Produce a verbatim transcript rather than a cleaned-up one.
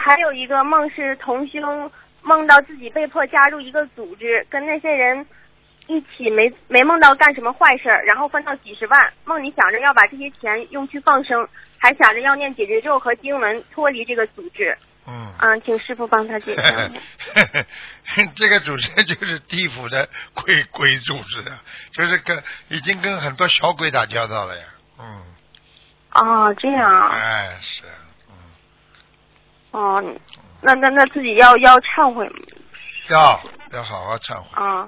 还有一个梦是同修梦到自己被迫加入一个组织，跟那些人一起没没梦到干什么坏事，然后分到几十万，梦里想着要把这些钱用去放生，还想着要念解决咒和经文脱离这个组织。 嗯嗯，请师傅帮他解释。 这个组织就是地府的鬼鬼组织的，就是跟已经跟很多小鬼打交道了呀。嗯。 哦，这样。 哎，是。嗯。 哦，那那那自己要要忏悔吗？ 要要好好忏悔。 啊。